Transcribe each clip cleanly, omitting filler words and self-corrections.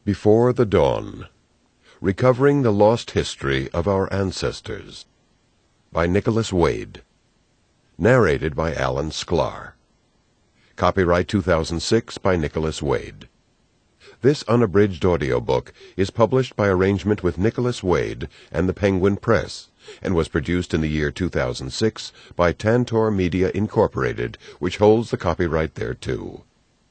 Before the Dawn. Recovering the Lost History of Our Ancestors. By Nicholas Wade. Narrated by Alan Sklar. Copyright 2006 by Nicholas Wade. This unabridged audiobook is published by arrangement with Nicholas Wade and the Penguin Press, and was produced in the year 2006 by Tantor Media Incorporated, which holds the copyright thereto.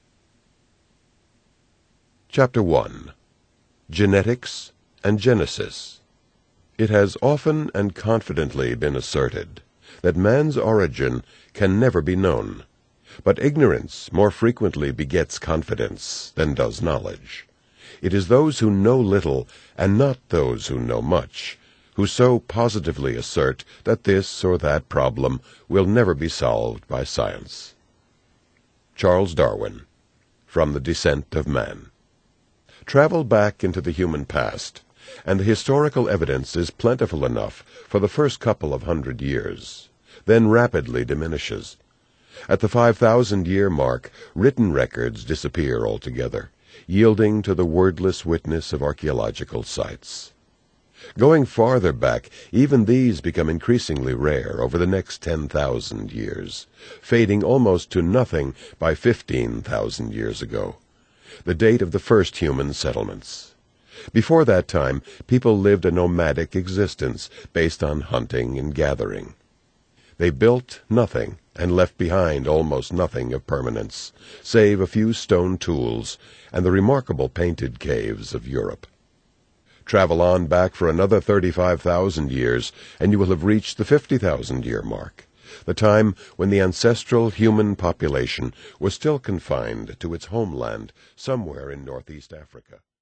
Chapter 1. Genetics and Genesis. It has often and confidently been asserted that man's origin can never be known, but ignorance more frequently begets confidence than does knowledge. It is those who know little, and not those who know much, who so positively assert that this or that problem will never be solved by science. Charles Darwin, From the Descent of Man. Travel back into the human past, and the historical evidence is plentiful enough for the first couple of 100 years, then rapidly diminishes. At the 5,000-year mark, written records disappear altogether, yielding to the wordless witness of archaeological sites. Going farther back, even these become increasingly rare over the next 10,000 years, fading almost to nothing by 15,000 years ago, the date of the first human settlements. Before that time, people lived a nomadic existence based on hunting and gathering. They built nothing and left behind almost nothing of permanence, save a few stone tools and the remarkable painted caves of Europe. Travel on back for another 35,000 years, and you will have reached the 50,000-year mark, the time when the ancestral human population was still confined to its homeland somewhere in northeast Africa.